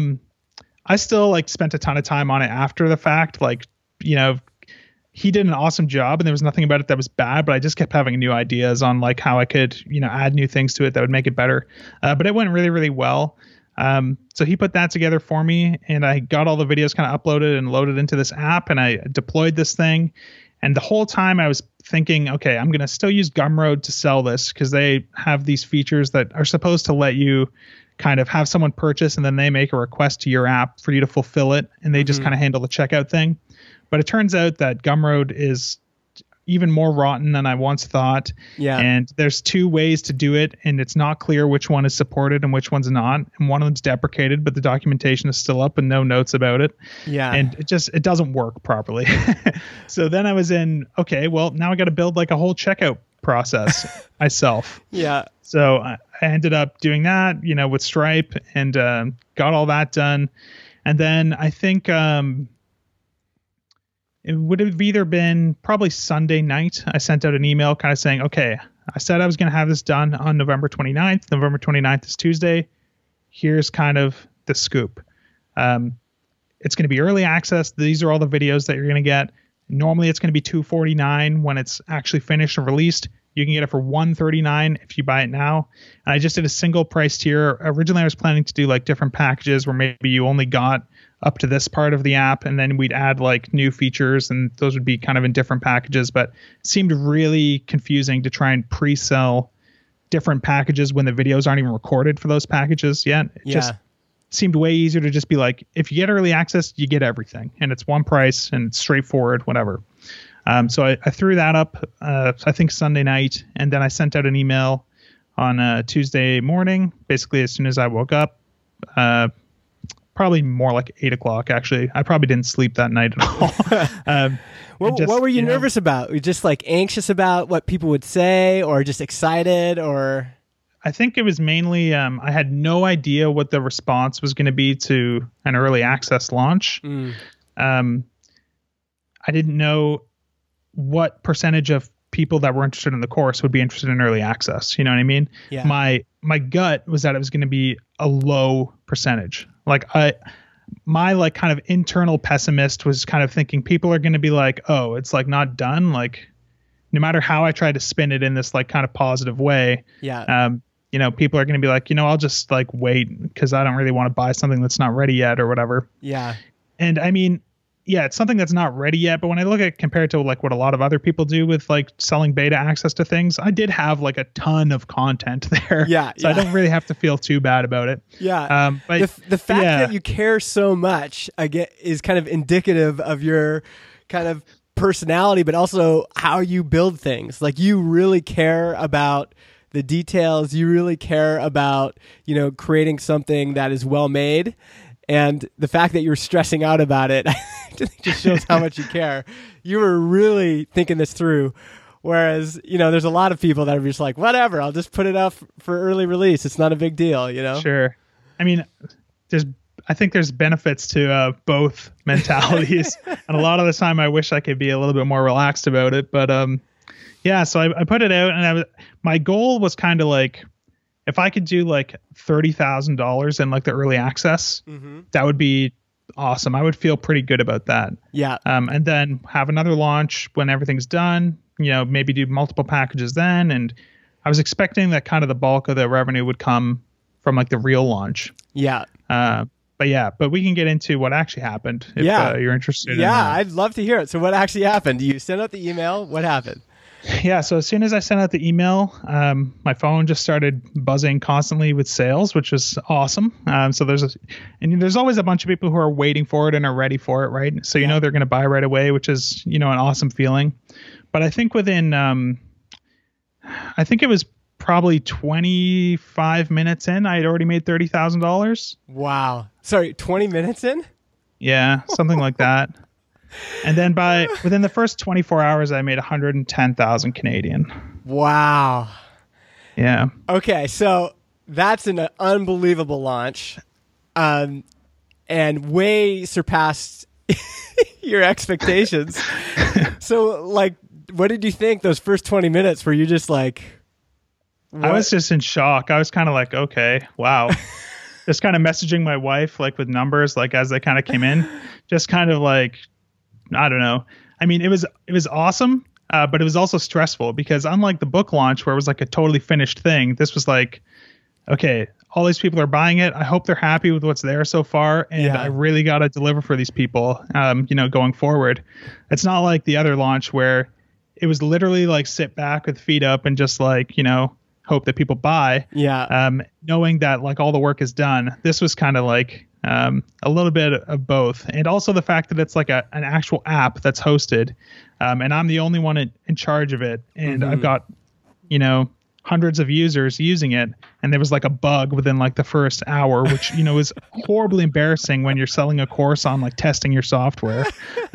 I still like spent a ton of time on it after the fact. Like, you know, he did an awesome job and there was nothing about it that was bad, but I just kept having new ideas on like how I could, you know, add new things to it that would make it better. But it went really, really well. So he put that together for me, and I got all the videos kind of uploaded and loaded into this app, and I deployed this thing. And the whole time I was thinking, okay, I'm going to still use Gumroad to sell this, because they have these features that are supposed to let you kind of have someone purchase and then they make a request to your app for you to fulfill it, and they just kind of handle the checkout thing. But it turns out that Gumroad is even more rotten than I once thought. Yeah. And there's two ways to do it, and it's not clear which one is supported and which one's not. And one of them's deprecated, but the documentation is still up and no notes about it. Yeah. And it doesn't work properly. So then I was in, okay, well, now I got to build like a whole checkout process myself. Yeah. So I ended up doing that, you know, with Stripe, and got all that done. And then I think it would have either been probably Sunday night. I sent out an email kind of saying, okay, I said I was going to have this done on November 29th. November 29th is Tuesday. Here's kind of the scoop. It's going to be early access. These are all the videos that you're going to get. Normally it's going to be $249 when it's actually finished and released. You can get it for $139 if you buy it now. And I just did a single price tier. Originally I was planning to do like different packages where maybe you only got up to this part of the app, and then we'd add like new features, and those would be kind of in different packages. But it seemed really confusing to try and pre-sell different packages when the videos aren't even recorded for those packages yet. It just seemed way easier to just be like, if you get early access, you get everything, and it's one price and it's straightforward, whatever. So I threw that up, I think Sunday night, and then I sent out an email on Tuesday morning, basically as soon as I woke up. Probably more like 8 o'clock, actually. I probably didn't sleep that night at all. What were you nervous about? Were you just like anxious about what people would say, or just excited, or? I think it was mainly, I had no idea what the response was going to be to an early access launch. I didn't know what percentage of people that were interested in the course would be interested in early access. You know what I mean? Yeah. My gut was that it was going to be a low percentage. Like my like kind of internal pessimist was kind of thinking people are going to be like, oh, it's like not done. Like no matter how I try to spin it in this like kind of positive way. Yeah. You know, people are going to be like, you know, I'll just like wait because I don't really want to buy something that's not ready yet or whatever. Yeah. And I mean, yeah, it's something that's not ready yet. But when I look at compared to like what a lot of other people do with like selling beta access to things, I did have like a ton of content there. Yeah. So I don't really have to feel too bad about it. Yeah. But the fact that you care so much again is kind of indicative of your kind of personality, but also how you build things. Like you really care about the details. You really care about, you know, creating something that is well made. And the fact that you're stressing out about it just shows how much you care. You were really thinking this through. Whereas, you know, there's a lot of people that are just like, whatever, I'll just put it up for early release. It's not a big deal, you know? Sure. I mean, I think there's benefits to both mentalities. And a lot of the time I wish I could be a little bit more relaxed about it. But yeah, so I put it out, and my goal was kind of like, if I could do like $30,000 in like the early access, that would be awesome. I would feel pretty good about that. Yeah. And then have another launch when everything's done, maybe do multiple packages then. And I was expecting that kind of the bulk of the revenue would come from like the real launch. Yeah. But we can get into what actually happened if you're interested. Yeah, I'd love to hear it. So what actually happened? You sent out the email. What happened? Yeah, so as soon as I sent out the email, my phone just started buzzing constantly with sales, which was awesome. So there's always a bunch of people who are waiting for it and are ready for it, right? So you know they're going to buy right away, which is an awesome feeling. But I think within, I think it was probably 25 minutes in, I had already made $30,000. Wow. Sorry, 20 minutes in? Yeah, something like that. And then within the first 24 hours, I made 110,000 Canadian. Wow. Yeah. Okay, so that's an unbelievable launch, and way surpassed your expectations. So, like, what did you think those first 20 minutes? Were you just like... What? I was just in shock. I was kind of like, okay, wow. Just kind of messaging my wife, like with numbers, like as they kind of came in, just kind of like, I don't know. I mean, it was awesome, but it was also stressful because unlike the book launch where it was like a totally finished thing, this was like, okay, all these people are buying it. I hope they're happy with what's there so far. And I really got to deliver for these people, going forward. It's not like the other launch where it was literally like sit back with feet up and just like, hope that people buy. Yeah. Knowing that like all the work is done. This was kind of like a little bit of both. And also the fact that it's like an actual app that's hosted. And I'm the only one in charge of it. And I've got, hundreds of users using it. And there was like a bug within like the first hour, which, is horribly embarrassing when you're selling a course on like testing your software.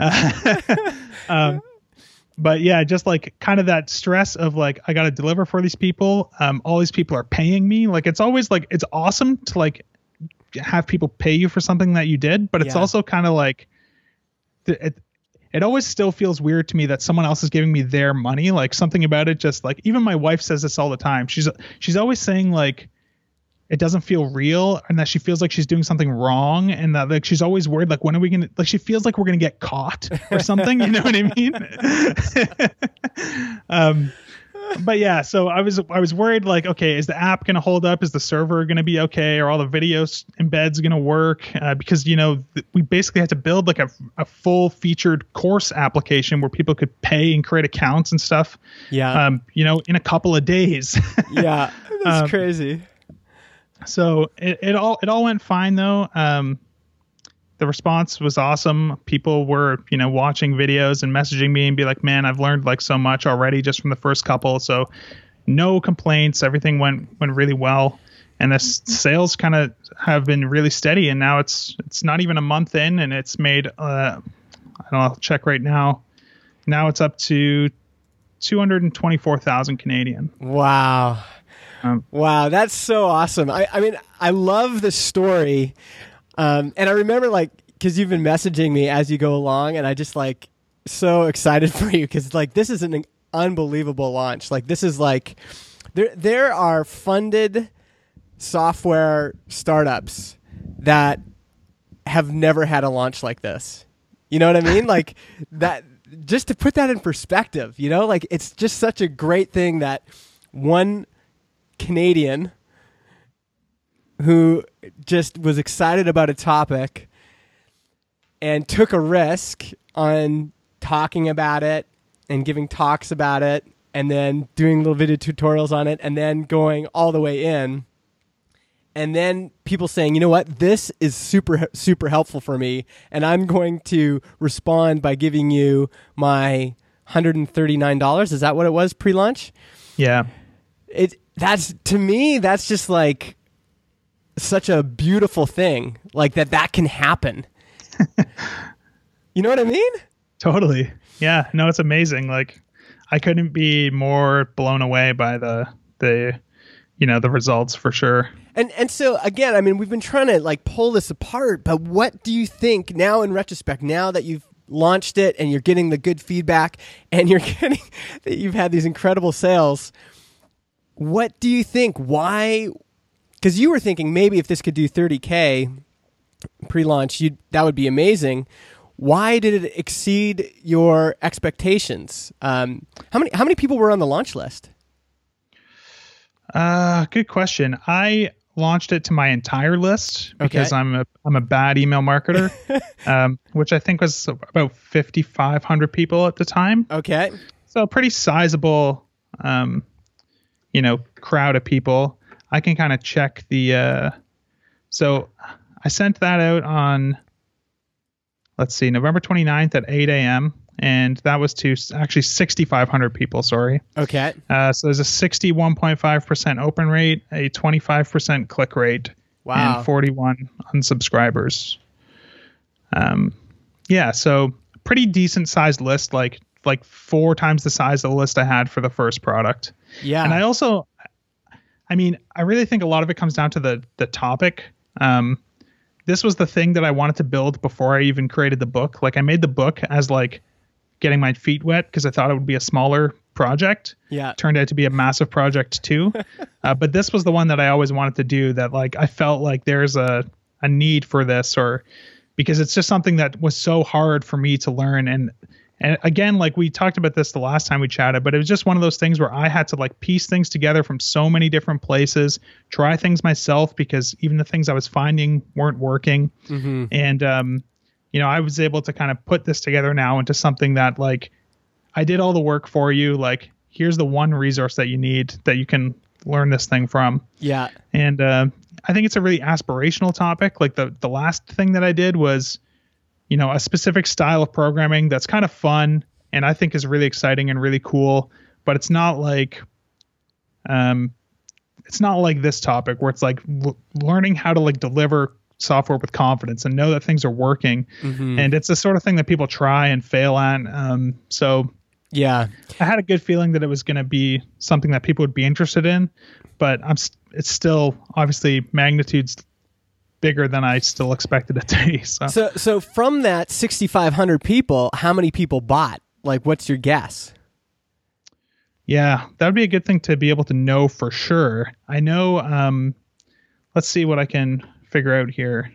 But yeah, just like kind of that stress of like, I got to deliver for these people. All these people are paying me. Like, it's always like, it's awesome to like have people pay you for something that you did, but it's also kind of like, it always still feels weird to me that someone else is giving me their money. Like something about it, just like, even my wife says this all the time. She's always saying like, it doesn't feel real and that she feels like she's doing something wrong and that like she's always worried like when are we gonna like she feels like we're gonna get caught or something, you know what I mean? But yeah, so I was worried like, okay, is the app gonna hold up? Is the server gonna be okay? Are all the videos embeds gonna work? Because we basically had to build like a full featured course application where people could pay and create accounts and stuff. Yeah. In a couple of days. Yeah, that's crazy. So it all went fine though. The response was awesome. People were, watching videos and messaging me and be like, man, I've learned like so much already just from the first couple. So no complaints. Everything went really well. And the sales kind of have been really steady. And now it's not even a month in and it's made, I don't know, I'll check right now. Now it's up to 224,000 Canadian. Wow. Wow, that's so awesome. I mean, I love the story. And I remember like, cause you've been messaging me as you go along and I just like so excited for you. Cause like, this is an unbelievable launch. Like this is like, there are funded software startups that have never had a launch like this. You know what I mean? Like that, just to put that in perspective, like it's just such a great thing that one Canadian who just was excited about a topic and took a risk on talking about it and giving talks about it and then doing little video tutorials on it and then going all the way in and then people saying, you know what, this is super, super helpful for me and I'm going to respond by giving you my $139. Is that what it was pre-launch? Yeah. That's to me, that's just like such a beautiful thing, like that can happen. You know what I mean? Totally. Yeah. No, it's amazing. Like I couldn't be more blown away by the results for sure. And so again, I mean, we've been trying to like pull this apart, but what do you think now in retrospect, now that you've launched it and you're getting the good feedback and you're getting that you've had these incredible sales? What do you think? Why? Because you were thinking maybe if this could do 30K, pre-launch, that would be amazing. Why did it exceed your expectations? How many people were on the launch list? Good question. I launched it to my entire list because I'm a bad email marketer, which I think was about 5,500 people at the time. Okay. So a pretty sizable, crowd of people. I can kind of check the. So I sent that out on, let's see, November 29th at 8 a.m. And that was to actually 6,500 people, sorry. Okay. So there's a 61.5% open rate, a 25% click rate, wow, and 41 unsubscribers. So pretty decent sized list, like 4 times the size of the list I had for the first product. Yeah. And I really think a lot of it comes down to the topic. This was the thing that I wanted to build before I even created the book. Like I made the book as like getting my feet wet because I thought it would be a smaller project. Yeah. Turned out to be a massive project too. But this was the one that I always wanted to do, that like I felt like there's a need for this, or because it's just something that was so hard for me to learn. And again, like we talked about this the last time we chatted, but it was just one of those things where I had to like piece things together from so many different places, try things myself because even the things I was finding weren't working. Mm-hmm. And, I was able to kind of put this together now into something that like I did all the work for you. Like here's the one resource that you need that you can learn this thing from. Yeah. And I think it's a really aspirational topic. Like the last thing that I did was, a specific style of programming that's kind of fun and I think is really exciting and really cool, but it's not like this topic where it's like learning how to like deliver software with confidence and know that things are working. Mm-hmm. And it's the sort of thing that people try and fail at. So yeah, I had a good feeling that it was going to be something that people would be interested in, but it's still obviously magnitudes bigger than I still expected it to be. So from that 6,500 people, how many people bought? Like, what's your guess? Yeah, that would be a good thing to be able to know for sure. I know, let's see what I can figure out here.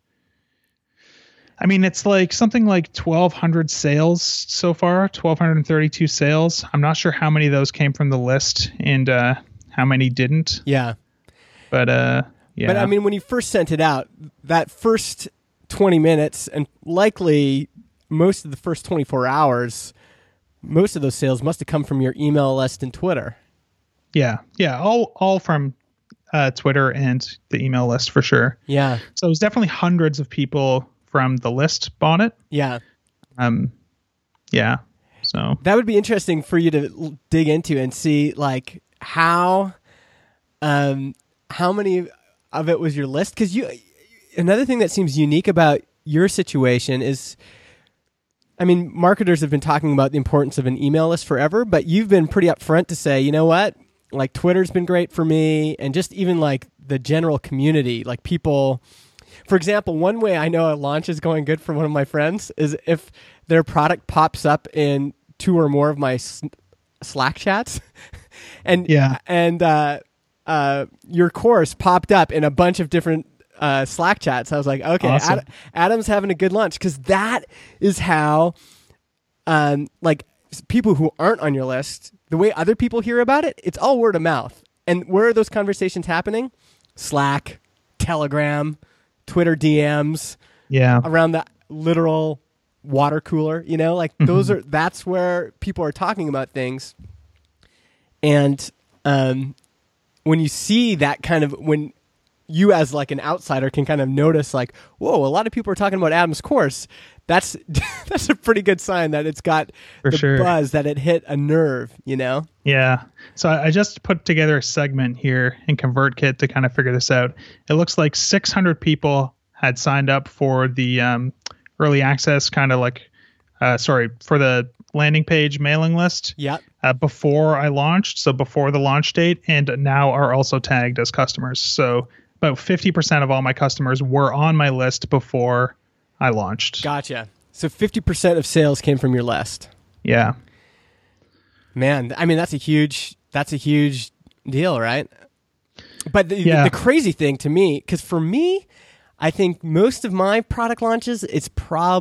I mean, it's like something like 1,200 sales so far, 1,232 sales. I'm not sure how many of those came from the list and how many didn't. Yeah. But yeah. But I mean, when you first sent it out, that first 20 minutes and likely most of the first 24 hours, most of those sales must have come from your email list and Twitter. Yeah. Yeah. All from Twitter and the email list for sure. Yeah. So it was definitely hundreds of people from the list bought it. Yeah. Yeah. So that would be interesting for you to dig into and see like how many of it was your list. Because another thing that seems unique about your situation is, I mean, marketers have been talking about the importance of an email list forever, but you've been pretty upfront to say, you know what, like Twitter's been great for me, and just even like the general community, like people. For example, one way I know a launch is going good for one of my friends is if their product pops up in 2 or more of my Slack chats, and your course popped up in a bunch of different Slack chats. I was like, okay, awesome. Adam's having a good launch, because that is how, like, people who aren't on your list, the way other people hear about it, it's all word of mouth. And where are those conversations happening? Slack, Telegram, Twitter DMs, around the literal water cooler. Like that's where people are talking about things. And when you see that kind of, when you as like an outsider can kind of notice like, whoa, a lot of people are talking about Adam's course, that's a pretty good sign that it's got buzz, that it hit a nerve, Yeah. So I just put together a segment here in ConvertKit to kind of figure this out. It looks like 600 people had signed up for the early access kind of like, for the landing page mailing list. Yeah. Before I launched, so before the launch date, and now are also tagged as customers. So about 50% of all my customers were on my list before I launched. Gotcha. So 50% of sales came from your list. Yeah. Man, I mean, that's a huge deal, right? But the crazy thing to me, because for me, I think most of my product launches, it's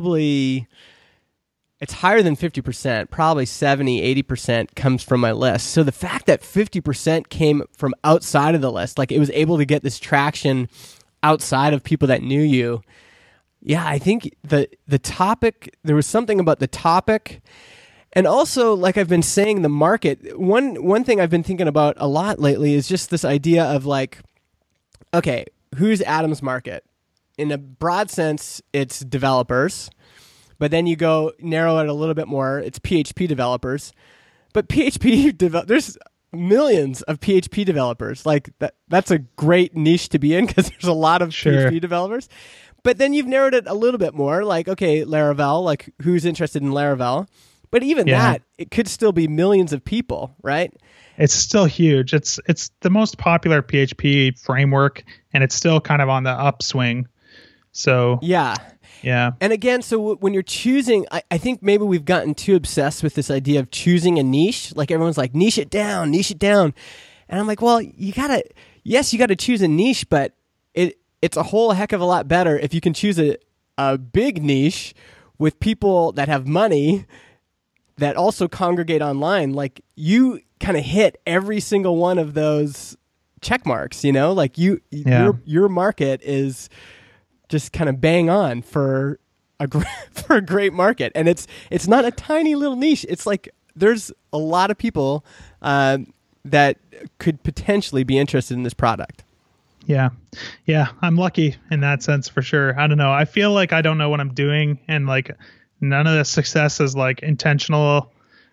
higher than 50%, probably 70, 80% comes from my list. So the fact that 50% came from outside of the list, like it was able to get this traction outside of people that knew you. Yeah, I think the topic, there was something about the topic. And also, like I've been saying, the market, one thing I've been thinking about a lot lately is just this idea of like, okay, who's Adam's market? In a broad sense, it's developers. But then you go narrow it a little bit more, it's PHP developers. But there's millions of PHP developers. Like that's a great niche to be in because there's a lot of PHP developers. But then you've narrowed it a little bit more, like, okay, Laravel, like who's interested in Laravel? But even that, it could still be millions of people, right? It's still huge. It's the most popular PHP framework, and it's still kind of on the upswing. So yeah. And again, so when you're choosing, I think maybe we've gotten too obsessed with this idea of choosing a niche. Like everyone's like, niche it down. And I'm like, well, you gotta choose a niche, but it's a whole heck of a lot better if you can choose a big niche with people that have money that also congregate online. Like you kind of hit every single one of those check marks, you know, like your market is just kind of bang on for a great market. And it's not a tiny little niche. It's like there's a lot of people that could potentially be interested in this product. Yeah. I'm lucky in that sense for sure. I don't know. I feel like I don't know what I'm doing, and like none of the success is like intentional.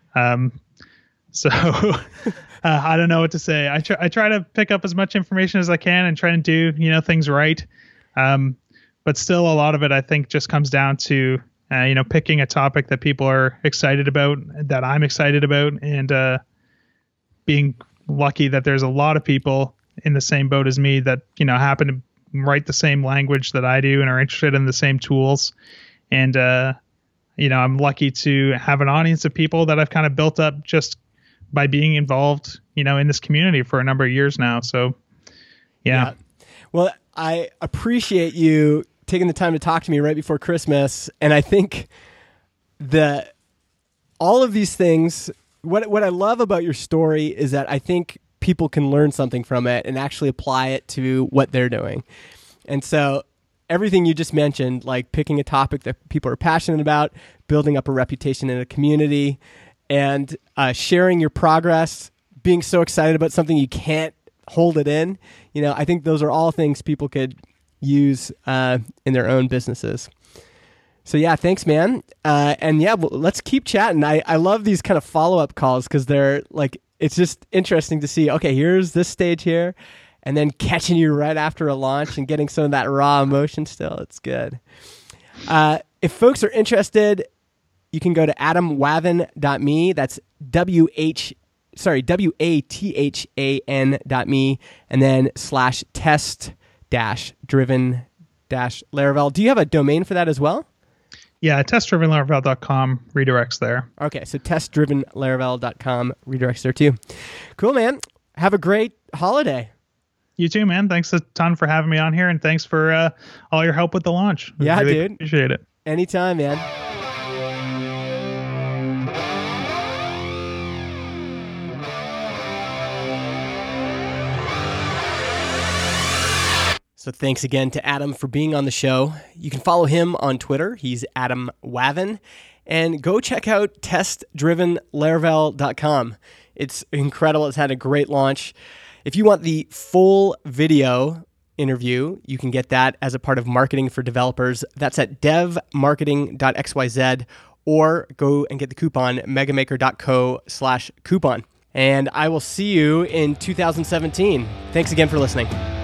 So I don't know what to say. I try to pick up as much information as I can and try and do, things right. But still a lot of it, I think, just comes down to, picking a topic that people are excited about, that I'm excited about, and being lucky that there's a lot of people in the same boat as me that, happen to write the same language that I do and are interested in the same tools. And, I'm lucky to have an audience of people that I've kind of built up just by being involved, in this community for a number of years now. So, yeah. Well, I appreciate you taking the time to talk to me right before Christmas. And I think all of these things, what I love about your story is that I think people can learn something from it and actually apply it to what they're doing. And so everything you just mentioned, like picking a topic that people are passionate about, building up a reputation in a community, and sharing your progress, being so excited about something you can't hold it in. I think those are all things people could use in their own businesses. So yeah, thanks, man. And yeah, well, let's keep chatting. I love these kind of follow-up calls because they're like, it's just interesting to see, okay, here's this stage here, and then catching you right after a launch and getting some of that raw emotion still. It's good. If folks are interested, you can go to adamwathan.me. That's WATHAN.me, and then /test-driven-Laravel. Do you have a domain for that as well? Yeah, testdrivenlaravel.com redirects there. Okay, so testdrivenlaravel.com redirects there too. Cool, man. Have a great holiday. You too, man. Thanks a ton for having me on here, and thanks for all your help with the launch. Yeah, really dude. Appreciate it. Anytime, man. So thanks again to Adam for being on the show. You can follow him on Twitter. He's Adam Wathan. And go check out testdrivenlaravel.com. It's incredible. It's had a great launch. If you want the full video interview, you can get that as a part of Marketing for Developers. That's at devmarketing.xyz, or go and get the coupon, megamaker.co/coupon. And I will see you in 2017. Thanks again for listening.